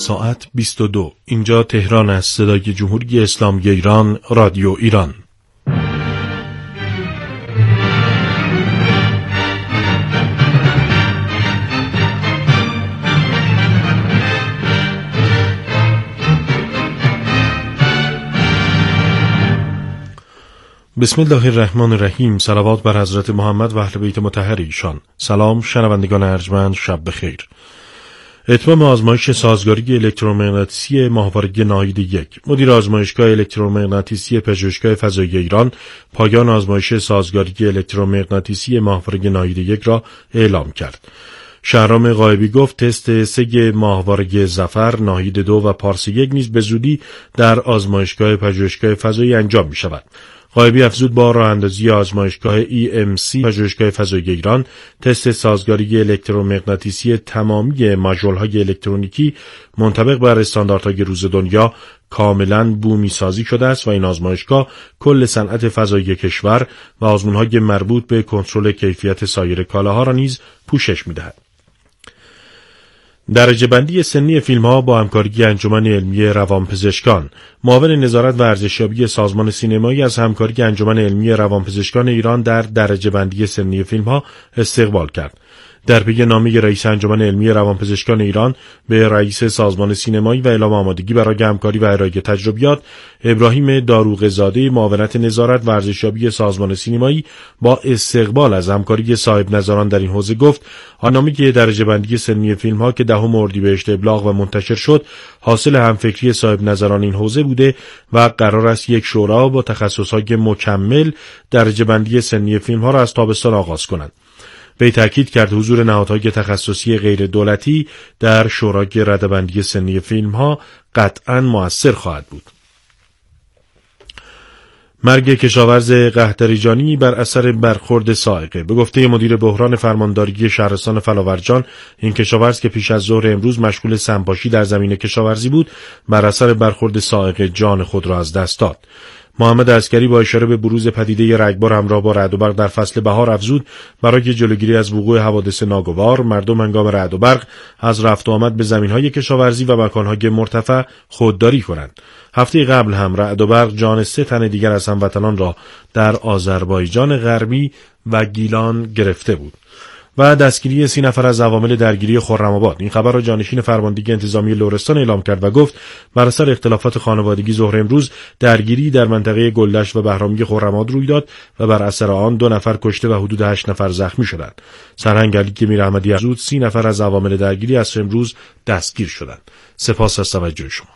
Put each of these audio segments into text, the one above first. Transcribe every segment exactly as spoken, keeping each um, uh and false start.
ساعت بیست و دو. اینجا تهران است. صدای جمهوری اسلامی ایران، رادیو ایران. بسم الله الرحمن الرحیم. صلوات بر حضرت محمد و اهل بیت مطهر ایشان. سلام شنوندگان ارجمند، شب بخیر. اتمام آزمایش سازگاری الکترومغناطیسی ماهواره ناهید یک. مدیر آزمایشگاه الکترومغناطیسی پژوهشگاه فضایی ایران پایان آزمایش سازگاری الکترومغناطیسی ماهواره ناهید یک را اعلام کرد. شهرام غایبی گفت تست سه ماهواره ظفر، ناهید دو و پارس یک نیز به زودی در آزمایشگاه پژوهشگاه فضایی انجام می شود. غایبی افزود با راه اندازی آزمایشگاه ای ام سی پژوهشگاه فضایی ایران تست سازگاری الکترومغناطیسی تمامی ماژول‌های الکترونیکی منطبق بر استانداردهای روز دنیا کاملا بومی سازی شده است و این آزمایشگاه کل صنعت فضایی کشور و آزمون‌های مربوط به کنترل کیفیت سایر کالاها را نیز پوشش می‌دهد. درجه بندی سنی فیلم ها با همکاری انجمن علمی روانپزشکان. معاون نظارت و ارزشیابی سازمان سینمایی از همکاری انجمن علمی روانپزشکان ایران در درجه بندی سنی فیلم ها استقبال کرد. در پی نامه رئیس انجمن علمی روانپزشکان ایران به رئیس سازمان سینمایی و اعلام آمادگی برای همکاری و ارائه تجربیات، ابراهیم داروغزاده معاونت نظارت و ارزشیابی سازمان سینمایی با استقبال از همکاری صاحب نظران در این حوزه گفت نامه درجه بندی سنی فیلم ها که دهم اردیبهشت ابلاغ و منتشر شد حاصل همفکری صاحب نظران این حوزه بوده و قرار است یک شورا با تخصص‌های مکمل درجه بندی سنی فیلم ها را از تابستان آغاز کنند. به تأکید کرد حضور نهادهای تخصصی غیر دولتی در شورای رده‌بندی سنی فیلم ها قطعاً مؤثر خواهد بود. مرگ کشاورز قحطریجانی بر اثر برخورد صاعقه. به گفته مدیر بحران فرمانداری شهرستان فلاورجان، این کشاورز که پیش از ظهر امروز مشغول سمپاشی در زمین کشاورزی بود، بر اثر برخورد صاعقه جان خود را از دست داد. محمد عسکری با اشاره به بروز پدیده رگبار همراه با رعد و برق در فصل بهار افزود برای جلوگیری از وقوع حوادث ناگوار مردم هنگام رعد و برق از رفت و آمد به زمین‌های کشاورزی و مکان‌های مرتفع خودداری کنند. هفته قبل هم رعد و برق جان سه تن دیگر از هموطنان را در آذربایجان غربی و گیلان گرفته بود. و دستگیری سی نفر از عوامل درگیری خرم‌آباد. این خبر را جانشین فرماندهی انتظامی لرستان اعلام کرد و گفت بر اثر اختلافات خانوادگی ظهر امروز درگیری در منطقه گلدشت و بهرامی خرم‌آباد روی داد و بر اثر آن دو نفر کشته و حدود هشت نفر زخمی شدند. سرهنگ علی میر احمدی افزود سی نفر از عوامل درگیری از امروز دستگیر شدند. سپاس از توجه شما.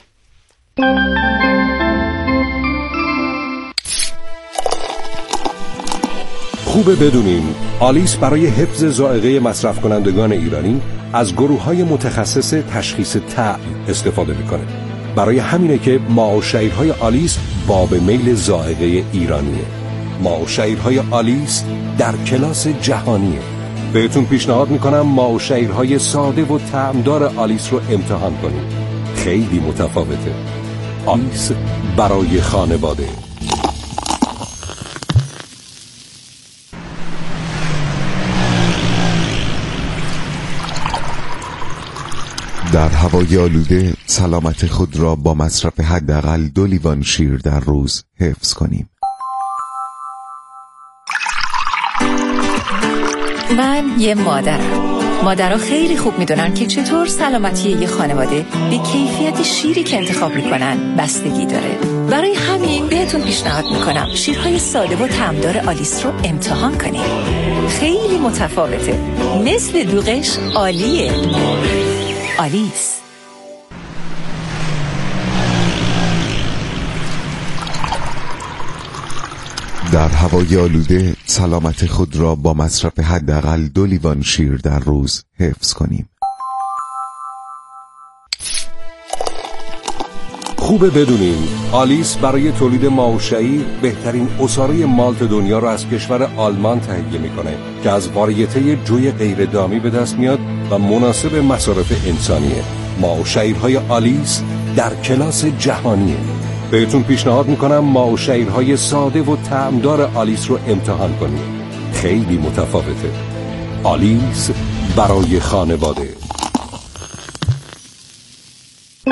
خوبه بدونین آلیس برای حفظ ذائقه مصرف کنندگان ایرانی از گروه‌های متخصص تشخیص طعم استفاده میکنه. برای همینه که ماء و شعیرهای آلیس باب میل ذائقه ایرانیه. ماء و شعیرهای آلیس در کلاس جهانیه. بهتون پیشنهاد میکنم ماء و شعیرهای ساده و طعمدار آلیس رو امتحان کنید. خیلی متفاوته. آلیس برای خانواده. در هوای آلوده سلامت خود را با مصرف حداقل دو لیوان شیر در روز حفظ کنیم. من یه مادرم. مادرها خیلی خوب میدونن که چطور سلامتی یه خانواده به کیفیت شیری که انتخاب میکنن بستگی داره. برای همین بهتون پیشنهاد میکنم شیرهای ساده و طعمدار آلیس رو امتحان کنید. خیلی متفاوته. مثل دوغش عالیه. آلیس. در هوای آلوده سلامت خود را با مصرف حداقل دو لیوان شیر در روز حفظ کنیم. خوبه بدونین آلیس برای تولید ماء و شعیر بهترین عصاره مالت دنیا را از کشور آلمان تهیه میکنه که از واریته جوی غیر دامی به دست میاد و مناسب مصارف انسانیه. ماء و شعیرهای آلیس در کلاس جهانیه. بهتون پیشنهاد میکنم ماء و شعیرهای ساده و طعمدار آلیس رو امتحان کنید. خیلی متفاوته. آلیس برای خانواده.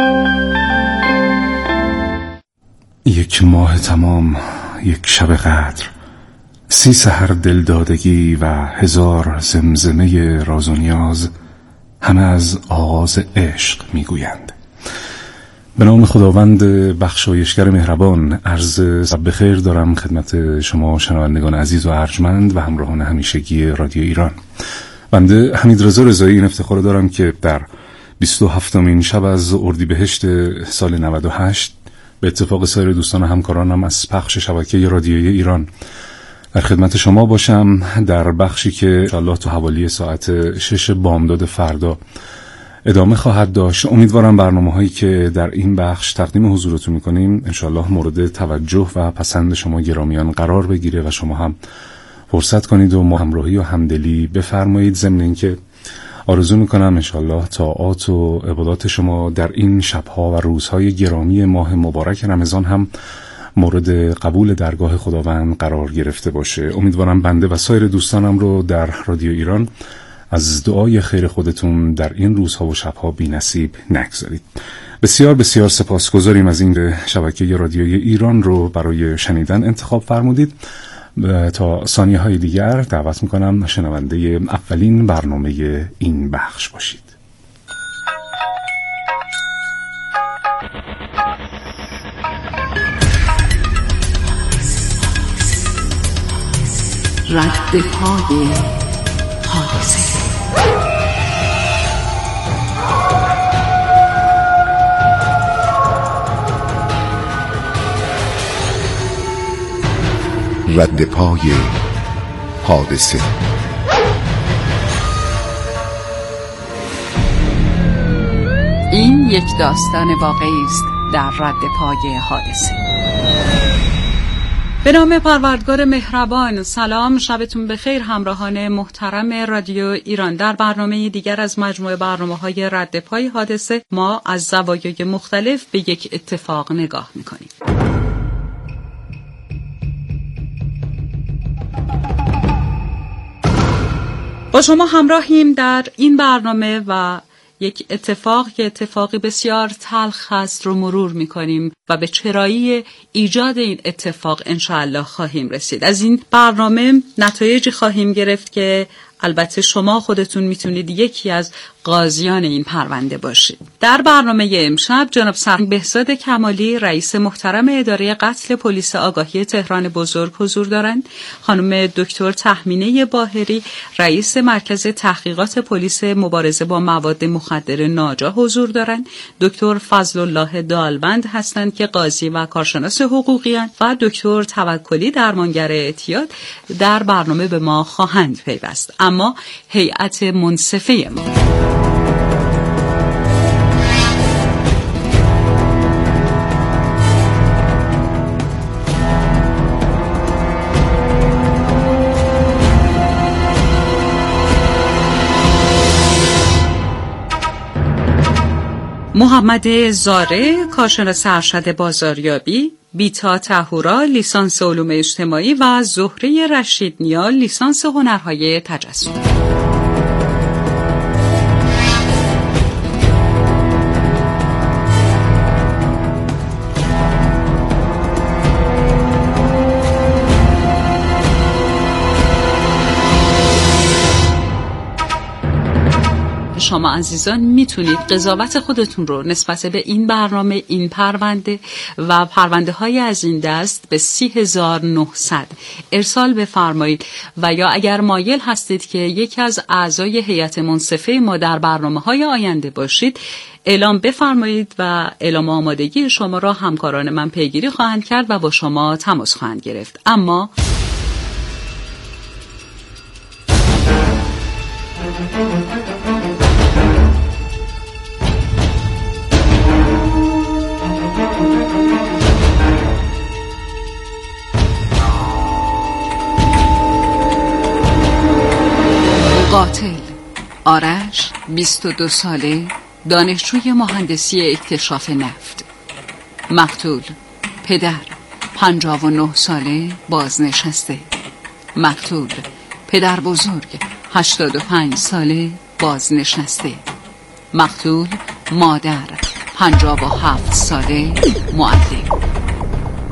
یک ماه تمام، یک شب قدر، سی سحر دلدادگی و هزار زمزمه راز و نیاز، همه از آغاز عشق میگویند. به نام خداوند بخشایشگر مهربان، عرض شب بخیر دارم خدمت شما شنوندگان عزیز و ارجمند و همراهان همیشگی رادیو ایران. بنده حمیدرضا رضایی این افتخار دارم که در بیست و هفتمین شب از اردیبهشت سال نود و هشت به اتفاق سایر دوستان و همکارانم از پخش شبکه رادیویی ایران در خدمت شما باشم در بخشی که انشاءالله تو حوالی ساعت شش بامداد فردا ادامه خواهد داشت. امیدوارم برنامه هایی که در این بخش تقدیم حضورتون میکنیم انشاءالله مورد توجه و پسند شما گرامیان قرار بگیره و شما هم فرصت کنید و ما همراهی و همدلی بفرمایید. ضمن اینکه آرزو میکنم انشاءالله طاعات و عبادات شما در این شبها و روزهای گرامی ماه مبارک رمضان هم مورد قبول درگاه خداوند قرار گرفته باشه. امیدوارم بنده و سایر دوستانم رو در رادیو ایران از دعای خیر خودتون در این روزها و شبها بی نصیب نگذارید. بسیار بسیار سپاسگزاریم از این شبکه رادیویی ایران رو برای شنیدن انتخاب فرمودید. تا ثانیه های دیگر دعوت میکنم شنونده اولین برنامه این بخش باشید. رد پای حادثه. رد پای حادثه. این یک داستان واقعی است در رد پای حادثه. به نام پروردگار مهربان. سلام، شبتون بخیر همراهان محترم رادیو ایران. در برنامه دیگر از مجموعه برنامه‌های رد پای حادثه ما از زوایای مختلف به یک اتفاق نگاه می‌کنیم. با شما همراهیم در این برنامه و یک اتفاق که اتفاقی بسیار تلخ هست رو مرور می‌کنیم و به چرایی ایجاد این اتفاق انشاءالله خواهیم رسید. از این برنامه نتایجی خواهیم گرفت که البته شما خودتون میتونید یکی از قاضیان این پرونده باشید. در برنامه امشب جناب سرهنگ بهزاد کمالی رئیس محترم اداره قتل پلیس آگاهی تهران بزرگ حضور دارند. خانم دکتر تهمینه باهری رئیس مرکز تحقیقات پلیس مبارزه با مواد مخدر ناجا حضور دارند. دکتر فضل الله دالبند هستند که قاضی و کارشناس حقوقی هستند و دکتر توکلی درمانگر اعتیاد در برنامه به ما خواهند پیوست. اما هیئت منصفه ما محمد زاره کارشناس ارشد بازاریابی، بیتا طهورا لیسانس علوم اجتماعی و زهره رشید نیا لیسانس هنرهای تجسم. شما عزیزان میتونید قضاوت خودتون رو نسبت به این برنامه، این پرونده و پرونده های از این دست به سی هزار و نهصد ارسال بفرمایید و یا اگر مایل هستید که یکی از اعضای هیئت منصفه ما در برنامه های آینده باشید اعلام بفرمایید و اعلام آمادگی شما را همکاران من پیگیری خواهند کرد و با شما تماس خواهند گرفت. اما قاتل آرش بیست و دو ساله دانشجوی مهندسی اکتشاف نفت. مقتول پدر پنجاه و نه ساله بازنشسته. مقتول پدر بزرگ هشتاد و پنج ساله بازنشسته. مقتول مادر پنجاه و هفت ساله معلم.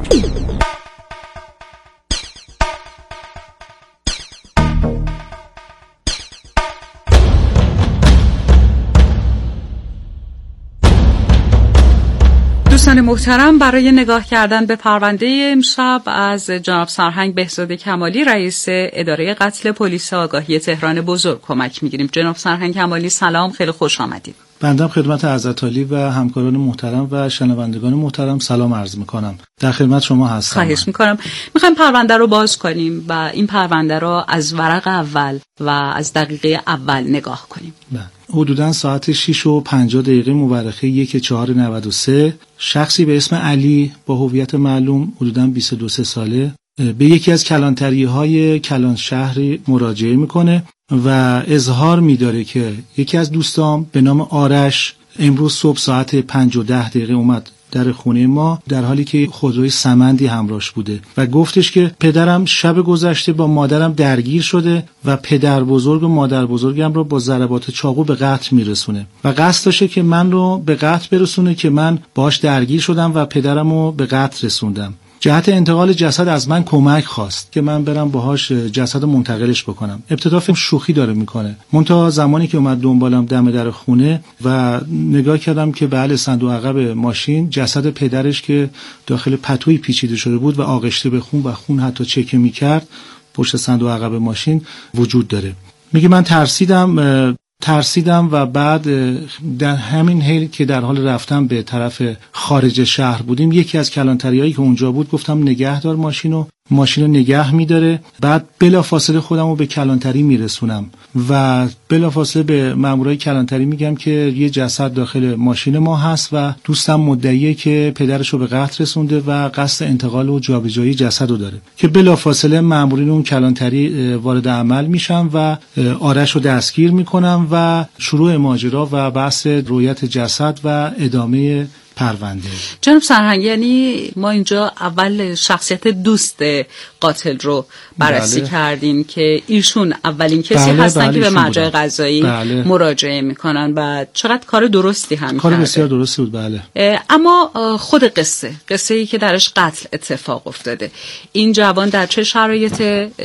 دوستان محترم، برای نگاه کردن به پرونده امشب از جناب سرهنگ بهزاد کمالی، رئیس اداره قتل پلیس آگاهی تهران بزرگ کمک میگیریم. جناب سرهنگ کمالی سلام، خیلی خوش آمدید. بنده خدمت حضرت عالی و همکاران محترم و شنوندگان محترم سلام عرض میکنم. در خدمت شما هستم. خواهش میکنم. میخوایم پرونده رو باز کنیم و این پرونده رو از ورق اول و از دقیقه اول نگاه کنیم. بله. حدوداً ساعت شش و پنجاه دقیقه مورخه یک چهار نود و سه شخصی به اسم علی با هویت معلوم حدوداً بیست و دو ساله به یکی از کلانتری‌های کلان شهری مراجعه میکنه و اظهار میداره که یکی از دوستام به نام آرش امروز صبح ساعت پنج و ده دقیقه اومد در خونه ما، در حالی که خودروی سمندی همراهش بوده و گفتش که پدرم شب گذشته با مادرم درگیر شده و پدر بزرگ و مادر بزرگم رو با ضربات چاقو به قتل میرسونه و قصد داشته که من رو به قتل برسونه که من باش درگیر شدم و پدرم رو به قتل رسوندم. جهت انتقال جسد از من کمک خواست که من برم باهاش جسد رو منتقلش بکنم. ابتدا فهم شوخی داره میکنه، منتها زمانی که اومد دنبالم دم در خونه و نگاه کردم که بله صندوق عقب ماشین جسد پدرش که داخل پتوی پیچیده شده بود و آغشته به خون و خون حتی چکه میکرد پشت صندوق عقب ماشین وجود داره. میگه من ترسیدم ترسیدم و بعد در همین حین که در حال رفتن به طرف خارج شهر بودیم، یکی از کلانتریایی که اونجا بود گفتم نگه دار ماشینو، ماشین رو نگه میداره. بعد بلافاصله خودم رو به کلانتری میرسونم و بلافاصله به مامورای کلانتری میگم که یه جسد داخل ماشین ما هست و دوستم مدعیه که پدرش رو به قتل رسونده و قصد انتقال و جابجایی جسد رو داره، که بلافاصله مامورین اون کلانتری وارد عمل میشن و آرش رو دستگیر میکنم و شروع ماجرا و بحث رویت جسد و ادامه پرونده. جناب سرهنگ، یعنی ما اینجا اول شخصیت دوست قاتل رو بررسی بله. کردیم که ایشون اولین کسی بله هستن بله که به مرجع قضایی بله. مراجعه میکنن و چقدر کار درستی هم کار کرده. بسیار درستی بود بله. اما خود قصه قصه ای که درش قتل اتفاق افتاده، این جوان در چه شرایط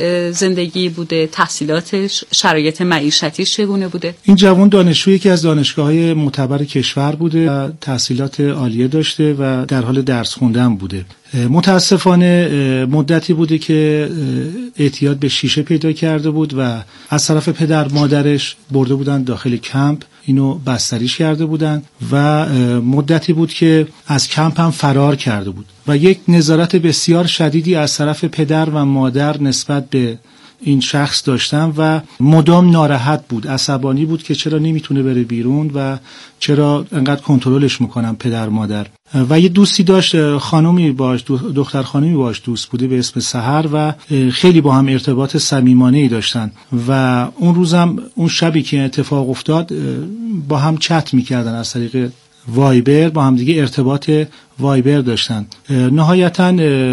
زندگی بوده؟ تحصیلاتش، شرایط معیشتیش چگونه بوده؟ این جوان دانشجویی که از دانشگاه‌های معتبر کشور بوده و تحصیلات عالیه داشته و در حال درس خوندن بوده. متاسفانه مدتی بوده که اعتیاد به شیشه پیدا کرده بود و از طرف پدر مادرش برده بودن داخل کمپ، اینو بستریش کرده بودن و مدتی بود که از کمپ هم فرار کرده بود و یک نظارت بسیار شدیدی از طرف پدر و مادر نسبت به این شخص داشتن و مدام ناراحت بود، عصبانی بود که چرا نمیتونه بره بیرون و چرا انقدر کنترلش میکنن پدر مادر. و یه دوستی داشت، خانومی باش دختر خانومی باش دوست بوده به اسم سحر و خیلی با هم ارتباط صمیمانه‌ای داشتن و اون روزم اون شبی که اتفاق افتاد با هم چت میکردن از طریق وایبر، با هم دیگه ارتباط وایبر داشتن. نهایتاً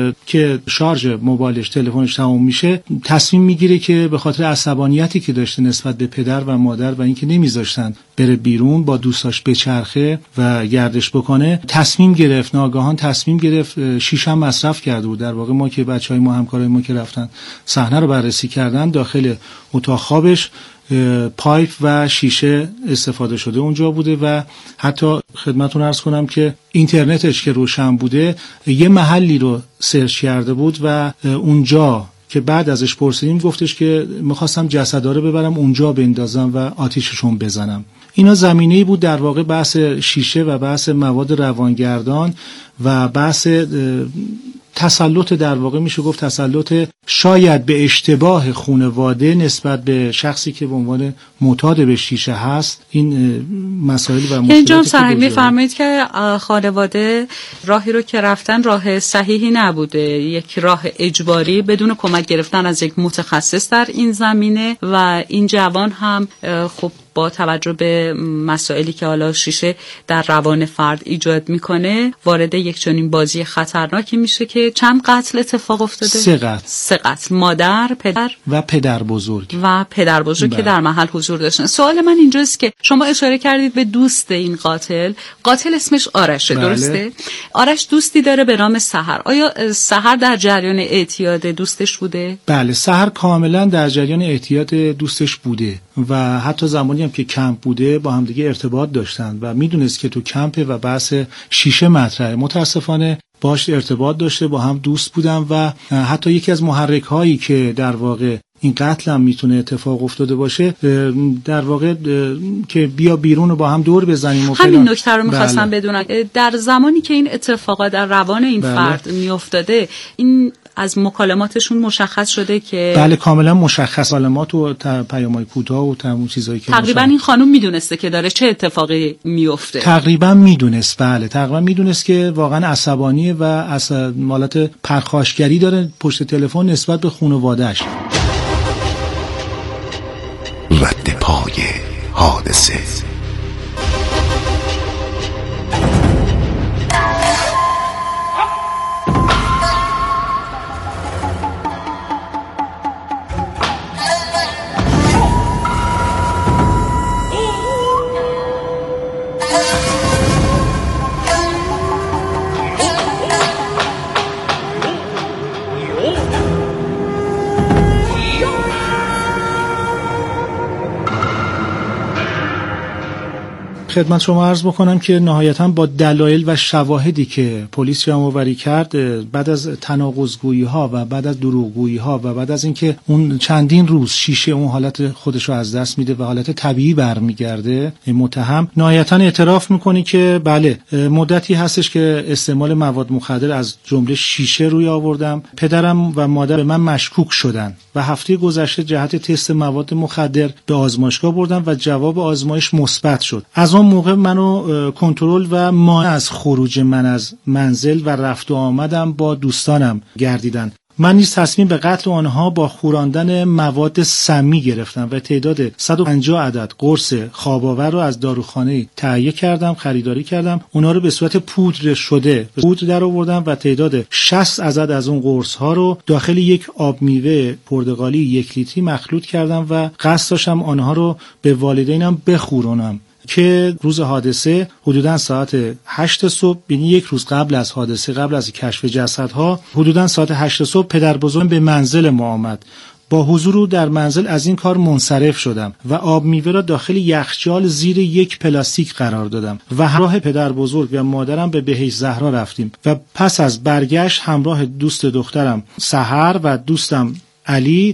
که شارژ موبایلش تلفنش تموم میشه تصمیم میگیره که به خاطر عصبانیتی که داشته نسبت به پدر و مادر و اینکه نمیذاشتن بره بیرون با دوستاش بچرخه و گردش بکنه، تصمیم گرفت ناگهان تصمیم گرفت شیشه مصرف کرده بود. در واقع ما که بچهای ما همکارای ما که رفتن صحنه رو بررسی کردن، داخل اتاق خوابش پایپ و شیشه استفاده شده اونجا بوده و حتی خدمتتون عرض کنم که اینترنتش که روشن بوده یه محلی رو سرچ کرده بود و اونجا که بعد ازش پرسیدیم گفتش که میخواستم جسدا رو ببرم اونجا بندازم و آتیششون بزنم. اینا زمینه‌ای بود در واقع بحث شیشه و بحث مواد روانگردان و بحث تسلط، در واقع میشه گفت تسلط شاید به اشتباه خانواده نسبت به شخصی که به عنوان معتاد به شیشه هست. این مسائل و مشکلاتی که سرهنگ می‌فرمایید که خانواده راهی رو که رفتن راه صحیحی نبوده، یک راه اجباری بدون کمک گرفتن از یک متخصص در این زمینه و این جوان هم خب با توجه به مسائلی که حالا شیشه در روان فرد ایجاد میکنه وارد یک چنین بازی خطرناکی میشه که چند قتل اتفاق افتاده؟ سه قتل. سه قتل، مادر، پدر و پدر بزرگ و پدر بزرگ که در محل حضور داشتن. سوال من اینجاست که شما اشاره کردید به دوست این قاتل، قاتل اسمش آرشه، بله. درسته؟ آرش دوستی داره به نام سحر. آیا سحر در جریان اعتیاد دوستش بوده؟ بله، سحر کاملا در جریان اعتیاد دوستش بوده و حتی زمانی هم که کمپ بوده با همدیگه ارتباط داشتن و میدونست که تو کمپ و بحث شیشه مطرحه. متاسفانه باش ارتباط داشته، با هم دوست بودن و حتی یکی از محرک هایی که در واقع این قتل هم میتونه اتفاق افتاده باشه در واقع که بیا بیرون و با هم دور بزنیم و همین نکته رو میخواستم بله. بدونم در زمانی که این اتفاقا در روان این بله. فرد میافتاده، این از مکالماتشون مشخص شده که بله کاملا مشخص، مکالمات و پیام‌های کوتاه و تمام چیزایی که تقریبا این خانم میدونسته که داره چه اتفاقی میفته. تقریبا میدونست، بله تقریبا میدونست که واقعا عصبانیه و از حالت پرخاشگری داره پشت تلفن نسبت به خانواده‌اش. رد پای حادثه. خدمت شما عرض بکنم که نهایتاً با دلایل و شواهدی که پلیس جمع‌آوری کرد، بعد از تناقض‌گویی‌ها و بعد از دروغگویی‌ها و بعد از اینکه اون چندین روز شیشه اون حالت خودش رو از دست میده و حالت طبیعی برمیگرده، متهم نهایتاً اعتراف میکنه که بله مدتی هستش که استعمال مواد مخدر از جمله شیشه روی آوردم. پدرم و مادر به من مشکوک شدن و هفته گذشته جهت تست مواد مخدر به آزمایشگاه بردم و جواب آزمایش مثبت شد. از اون موقع منو کنترل و مانع از خروج من از منزل و رفت و آمدم با دوستانم گردیدن. من نیز تصمیم به قتل آنها با خوراندن مواد سمی گرفتم و تعداد صد و پنجاه عدد قرص خواب‌آور رو از داروخانه تهیه کردم، خریداری کردم. اونا رو به صورت پودر شده پودر در آوردم و تعداد شصت عدد از اون قرص ها رو داخل یک آب میوه پرتقالی یک لیتری مخلوط کردم و قصد داشتم آنها رو به والدینم بخورونم که روز حادثه حدوداً ساعت هشت صبح، یعنی یک روز قبل از حادثه، قبل از کشف جسدها، حدوداً ساعت هشت صبح پدر بزرگم به منزل ما آمد. با حضور او در منزل از این کار منصرف شدم و آب میوه را داخل یخچال زیر یک پلاستیک قرار دادم و همراه پدر بزرگ و مادرم به بهشت زهرا رفتیم و پس از برگشت همراه دوست دخترم سحر و دوستم علی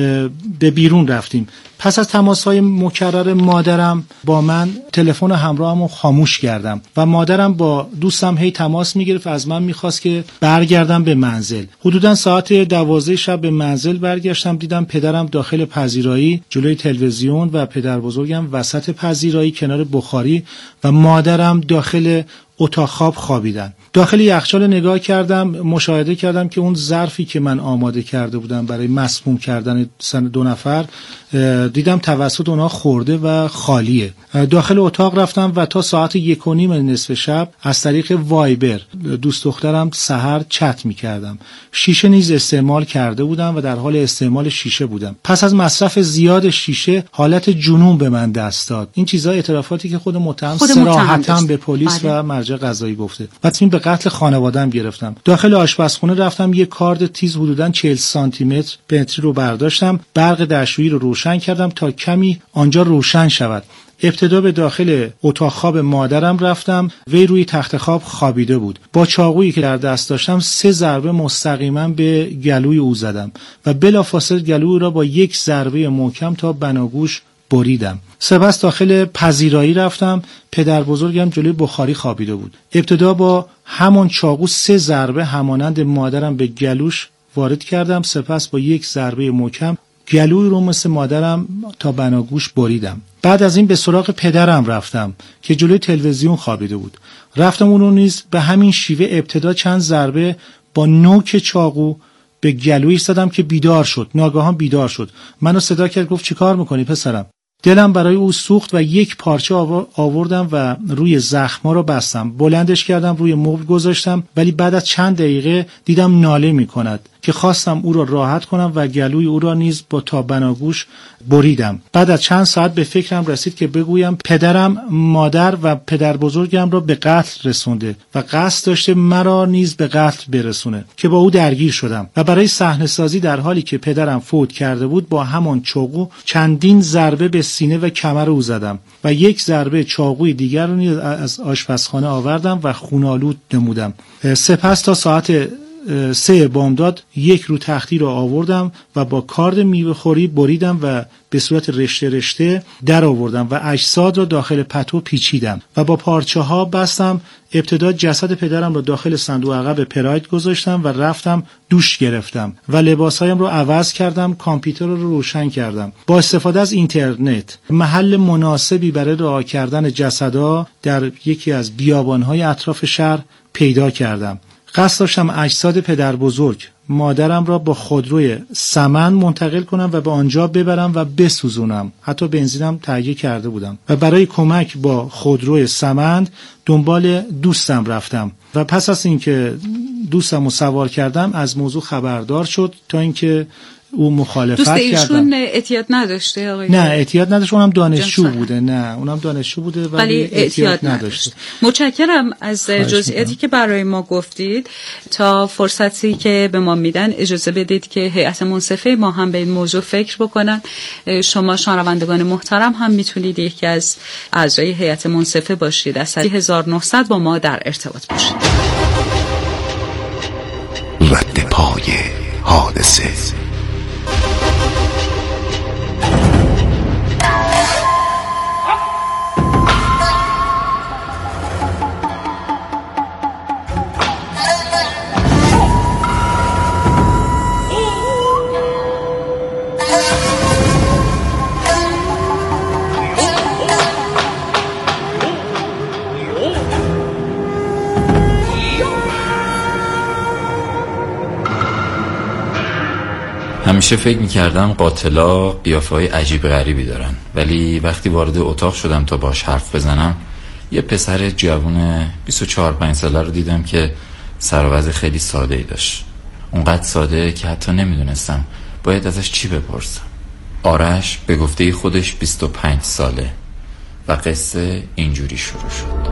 به بیرون رفتیم. پس از تماس‌های مکرر مادرم با من، تلفن همراهمو خاموش کردم و مادرم با دوستم هی تماس میگرفت، از من میخواست که برگردم به منزل. حدوداً ساعت دوازده شب به منزل برگشتم، دیدم پدرم داخل پذیرایی جلوی تلویزیون و پدر بزرگم وسط پذیرایی کنار بخاری و مادرم داخل اتاق خواب خوابیدن. داخل یخچال نگاه کردم، مشاهده کردم که اون ظرفی که من آماده کرده بودم برای مسموم کردن سن دو نفر، دیدم توسط اونها خورده و خالیه. داخل اتاق رفتم و تا ساعت یک و نیم نصف شب از طریق وایبر دوست دخترم سحر چت می کردم. شیشه نیز استعمال کرده بودم و در حال استعمال شیشه بودم. پس از مصرف زیاد شیشه حالت جنون به من دست داد. این چیزا اعترافاتی که خود متهم صراحتاً به پلیس و مرجع قضایی گفته. تصمیم به قتل خانواده‌ام گرفتم. داخل آشپزخونه رفتم، یک کارد تیز حدوداً چهل سانتی متر پنتری رو برداشتم، برق دستشویی رو روشن کردم تا کمی آنجا روشن شود. ابتدا به داخل اتاق خواب مادرم رفتم، وی روی تخت خواب خوابیده بود. با چاقویی که در دست داشتم سه ضربه مستقیما به گلوی او زدم و بلافاصله گلوی را با یک ضربه محکم تا بناگوش بریدم. سپس داخل پذیرایی رفتم، پدر بزرگم جلوی بخاری خوابیده بود. ابتدا با همان چاقو سه ضربه همانند مادرم به گلوش وارد کردم، سپس با یک ضربه محکم گلوی رو مثل مادرم تا بناگوش بریدم. بعد از این به سراغ پدرم رفتم که جلوی تلویزیون خوابیده بود. رفتم اون رو نیز به همین شیوه ابتدا چند ضربه با نوک چاقو به گلویش زدم که بیدار شد. ناگهان بیدار شد. منو صدا کرد، گفت چیکار میکنی پسرم؟ دلم برای او سوخت و یک پارچه آوردم و روی زخم‌ها رو بستم. بلندش کردم، روی مبل گذاشتم، ولی بعد از چند دقیقه دیدم ناله می‌کند. که خواستم او را راحت کنم و گلوی او را نیز با تا بناگوش بریدم. بعد از چند ساعت به فکرم رسید که بگویم پدرم مادر و پدر بزرگم را به قتل رسونده و قصد داشته مرا نیز به قتل برسونه که با او درگیر شدم و برای صحنه سازی در حالی که پدرم فوت کرده بود با همان چاقو چندین ضربه به سینه و کمر او زدم و یک ضربه چاقوی دیگر را نیز از آشپزخانه آوردم و خونالود نمودم. سپس تا ساعت سه بامداد یک رو تختی را آوردم و با کارد میوه خوری بریدم و به صورت رشته رشته در آوردم و اجساد را داخل پتو پیچیدم و با پارچه ها بستم. ابتدا جسد پدرم را داخل صندوق عقب پراید گذاشتم و رفتم دوش گرفتم و لباسهایم را عوض کردم. کامپیوتر را رو روشن کردم. با استفاده از اینترنت محل مناسبی برای رها کردن جسدها در یکی از بیابانهای اطراف شهر پیدا کردم. قصد داشتم اجساد پدر بزرگ مادرم را با خودروی سمن منتقل کنم و به آنجا ببرم و بسوزونم. حتی بنزینم تهیه کرده بودم و برای کمک با خودروی سمن دنبال دوستم رفتم و پس از اینکه دوستم رو سوار کردم از موضوع خبردار شد تا اینکه او مخالفت دوست کردم. دوست ایشون اعتیاد نداشته آقای؟ نه اعتیاد نداشت، اونم دانشجو بوده. نه اونم دانشجو بوده ولی اعتیاد نداشته. متشکرم از جزئیاتی که برای ما گفتید. تا فرصتی که به ما میدن اجازه بدید که هیئت منصفه ما هم به این موضوع فکر بکنن. شما شنوندگان محترم هم میتونید یکی از اعضای هیئت منصفه باشید. از هزار و نهصد با ما در ارتباط باشید. رد پای حادثه. همیشه فکر میکردم قاتلا قیافه‌های عجیب غریبی دارن، ولی وقتی وارد اتاق شدم تا باش حرف بزنم یه پسر جوون بیست و چهار پنج ساله رو دیدم که سر و وضع خیلی ساده ای داشت. اونقدر ساده که حتی نمیدونستم باید ازش چی بپرسم. آرش به گفته خودش بیست و پنج ساله و قصه اینجوری شروع شد.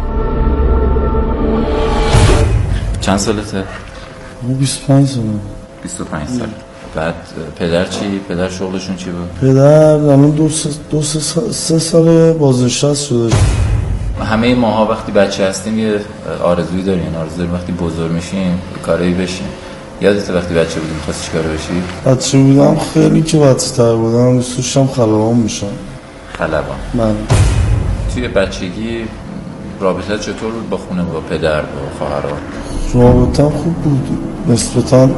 چند سالته؟ بیست و پنج ساله. بیست و پنج ساله. بعد پدر چی؟ پدر شغلشون چی بود؟ پدر الان دو سه دو سه سال سه سال بازنشسته شده. همه ماها وقتی بچه هستیم یه آرزویی داریم، آرزو داریم وقتی بزرگ میشیم کاری بشیم. یادت وقتی بچه بودیم خواستی چیکار بشی؟ بچه بودم خیلی که بچه تر بودم دوست داشتم خلبان میشم. خلبان؟ من توی بچگی رابطه چطور بود با خونه، با پدر، با خواهرها؟ رابطه خوب بود، نسبتاً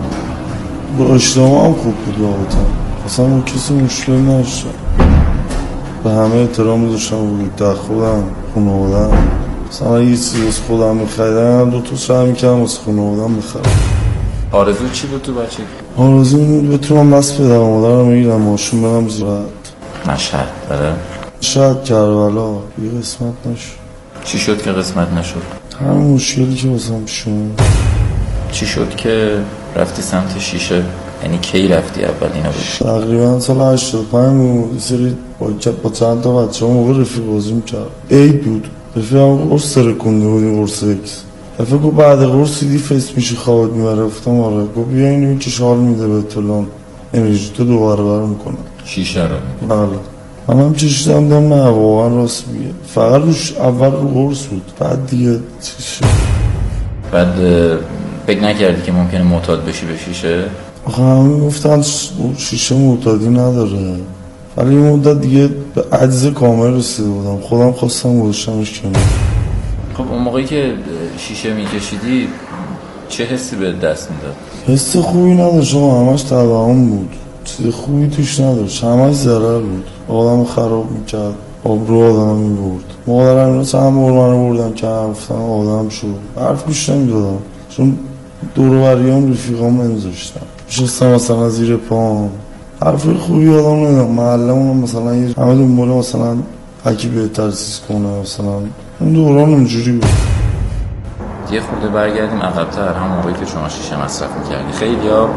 با اجتماع هم خوب بود رابطه. اصلا با کسی مشکل نداشتم، به همه احترام داشتم. بود در خودم خونه بودم مثلا یه چیزی از خودم میخریدم دو تا سعی میکردم از خونه بودم میخرم. آرزو چی بود تو بچگی؟ آرزو این بتونم دست پدر و مادرم میگیرم ماشین برم زیرت. مشهد بله؟ شاید کربلا یه قسمت نشد. چی شد که قسمت نشد؟ همین مشکلی که واسم پیش اومد. چی شد که رفتی سمت شیشه؟ یعنی کی رفتی اول اینا بود؟ تقریبا سال هشتاد و پنج بود. سری با, با چند تا بچه ها موقع رفیق بازی میکرد. عید بود. رفیق هم قرص ترکونده بودیم، قرص اکس. رفیق گفت بعد قرص دیدی فیس میشه خوابت میبره. گفتم آره. گفت بیا اینو این که شال میده به طولان انرژی تو دو برابر میکنه شیشه رو. بله من هم چشیدم دم نه واقعا راست میگه. فقط روش اول رو قرص بود بعد دیگه چیشه. بعد فکر نکردی که ممکنه معتاد بشی به شیشه؟ آخه همه گفتن شیشه معتادی نداره، ولی این مدت دیگه به عجز کامل رسیده بودم. خودم خواستم گذاشتمش کنم. خب اون موقعی که شیشه میکشیدی چه حسی به دست میداد؟ حس خوبی نداشت، همش تبعام بود، چیز خوبی توش نداشت، همش ضرر بود. آدم خراب میکرد، آبرو آدم میبرد. مادرم مثلا هم بار منو بردم که گفتم آدم شد، حرف گوش نمیدادم چون دوروبریام رفیقام نمیذاشتن. میشستم مثلا زیر پام حرف خوبی آدم نمیدادم. محلمون مثلا همه دنباله مثلا هکی بهتر چیز کنه، مثلا اون دوران اونجوری بود. یه خورده برگردیم عقب‌تر، همون موقعی که شما شیشه مصرف می‌کردی. خیلی‌ها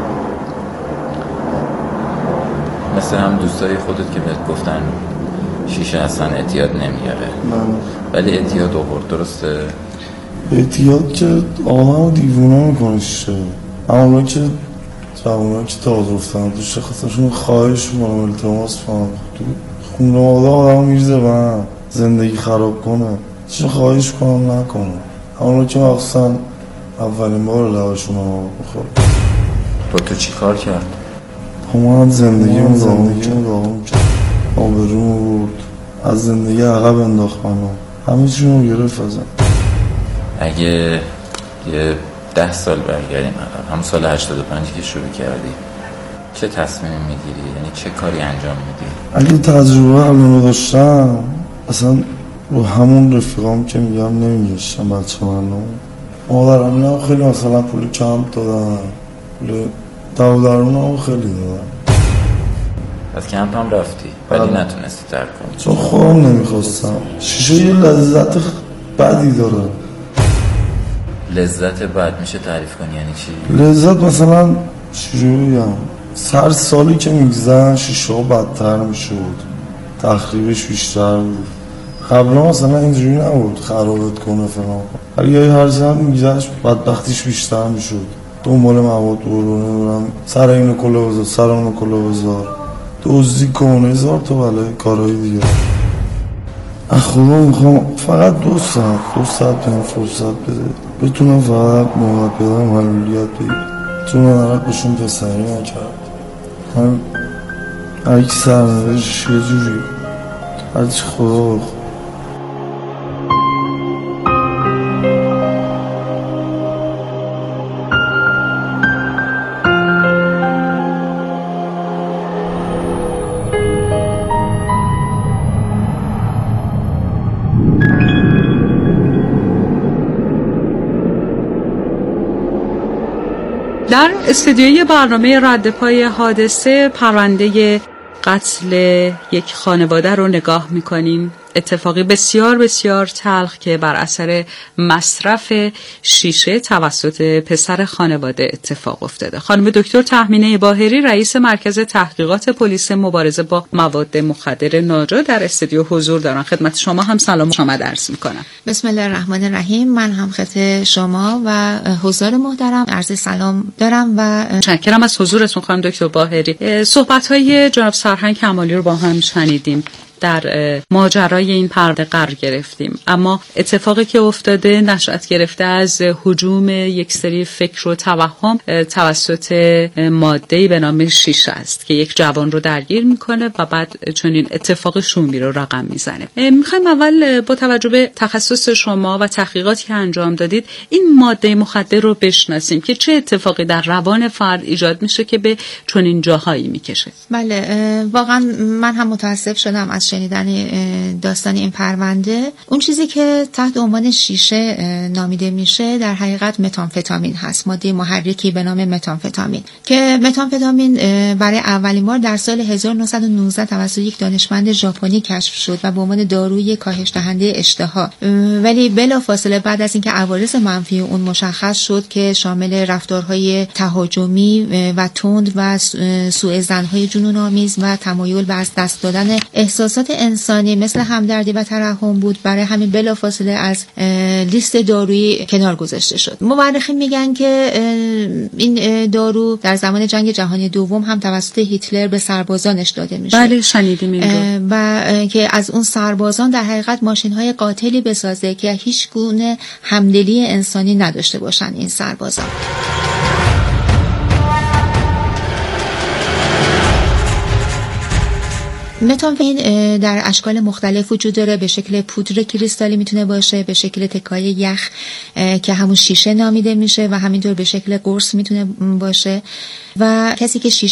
مثل هم دوستای خودت که بهت گفتن شیشه اصلا اعتیاد نمیاره، ولی اعتیاد آورد، درسته؟ اعتیاد که آدمو دیوونه میکنه شیشه. اما که جوونا که تازه رفتن توش خواستشون خواهش میکنم التماس کنم تو خونه آدم میرزه به هم زندگی خراب کنه، چه خواهش کنم نکنم. اما که مخصوصا اولین بار لبشون رو بخورد. با تو چی کار کرد؟ ما هم زندگی رو داغم کرد، آبرومو برد، از زندگی عقب انداخت منو، همه چیزو گرفت ازم. اگه یه ده سال برگردیم عقب، همون سال هشتاد و پنج که شروع کردی، چه تصمیمی میگیری؟ یعنی چه کاری انجام میدی؟ اگه تجربه علمو داشتم اصلا با همون رفیقام که میگم نمیگشتم بچه منو. مادرم نه خیلی مثلا پول کم دادن، پول دو هم خیلی دادن. از کمپ هم رفتی ولی نتونستی ترک کنی چون خودم نمیخواستم. شیشه یه لذت بدی داره. لذت بد میشه تعریف کنی یعنی چی؟ لذت مثلا چجوری بگم، هر سالی که میگذن شیشه ها بدتر میشد، تخریبش بیشتر بود. قبلا مثلا اینجوری نبود خرابت کنه فلان، ولی هر سال میگذشت بدبختیش بیشتر میشد. دنبال مواد برونه برم، سر اینو کلا بذار، سر اونو کلا بذار، دزدی کنه، هزار تا بله کارهای دیگه. از خدا میخوام فقط دو ساعت دو ساعت بهم فرصت بده، بتونم فقط موقع بدم حلولیت بگیرم. چون من عرق باشون پسری نکرد، من هر کی سرنوشتش یه جوری، هرچی خدا بخواد. در استودیوی برنامه رد پای حادثه پرونده قتل یک خانواده رو نگاه می‌کنیم. اتفاقی بسیار بسیار تلخ که بر اثر مصرف شیشه توسط پسر خانواده اتفاق افتاده. خانم دکتر تهمینه باهری رئیس مرکز تحقیقات پلیس مبارزه با مواد مخدر ناجا در استودیو حضور دارن. خدمت شما هم سلام شما عرض می‌کنم. بسم الله الرحمن الرحیم. من هم خدمت شما و حضار محترم عرض سلام دارم و متشکرم از حضورتون خانم دکتر باهری. صحبت‌های جناب سرهنگ کمالی رو با هم شنیدیم. در ماجرای این پرده قرار گرفتیم، اما اتفاقی که افتاده نشأت گرفته از هجوم یک سری فکر و توهم توسط ماده‌ای به نام شیشه است که یک جوان رو درگیر میکنه و بعد چنین اتفاق شومی رو رقم میزنه. میخوایم اول با توجه به تخصص شما و تحقیقاتی که انجام دادید این ماده مخدر رو بشناسیم که چه اتفاقی در روان فرد ایجاد میشه که به چنین جاهایی میکشه. بله، واقعا من هم متاسف شدم از شنیدن داستان این پرونده. اون چیزی که تحت عنوان شیشه نامیده میشه در حقیقت متامفتامین هست، ماده محرکی به نام متامفتامین که متامفتامین برای اولین بار در سال هزار و نهصد و نوزده توسط یک دانشمند ژاپنی کشف شد و به عنوان داروی کاهش دهنده اشتها، ولی بلافاصله بعد از اینکه عوارض منفی اون مشخص شد که شامل رفتارهای تهاجمی و تند و سوء ظن‌های جنون‌آمیز و تمایل به از دست دادن احساسات انسانی مثل همدردی و ترحم بود، برای همین بلافاصله از لیست دارویی کنار گذاشته شد. مورخین میگن که این دارو در زمان جنگ جهانی دوم هم توسط هیتلر به سربازانش داده میشه. بله شنیدیم این و که از اون سربازان در حقیقت ماشین‌های قاتلی بسازه که هیچ گونه همدلی انسانی نداشته باشن این سربازان. متامفتامین در اشکال مختلف وجود داره، به شکل پودر کریستالی میتونه باشه، به شکل تکای یخ که همون شیشه نامیده میشه و همینطور به شکل قرص میتونه باشه و کسی که شیشه